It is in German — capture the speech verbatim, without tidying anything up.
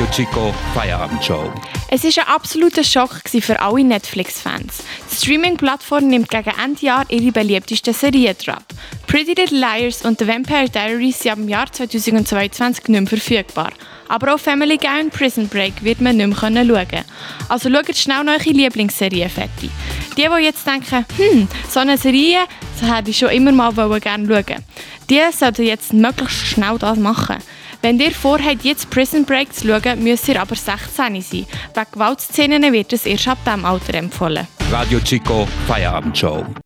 Chico Feierabendshow. Es war ein absoluter Schock für alle Netflix-Fans. Die Streaming-Plattform nimmt gegen Ende Jahr ihre beliebtesten Serien drauf. Pretty Little Liars und The Vampire Diaries sind ab dem Jahr zweitausendzweiundzwanzig nicht mehr verfügbar. Aber auch Family Guy und Prison Break wird man nicht mehr schauen können. Also schaut schnell noch eure Lieblingsserien fertig. Die, die jetzt denken, hm, so eine Serie, so hätte ich schon immer mal gerne schauen. Die sollten jetzt möglichst schnell das machen. Wenn ihr vorhabt, jetzt Prison Break zu schauen, müsst ihr aber sechzehn sein. Wegen Gewaltszenen wird es erst ab diesem Alter empfohlen. Radio Chico Feierabendshow.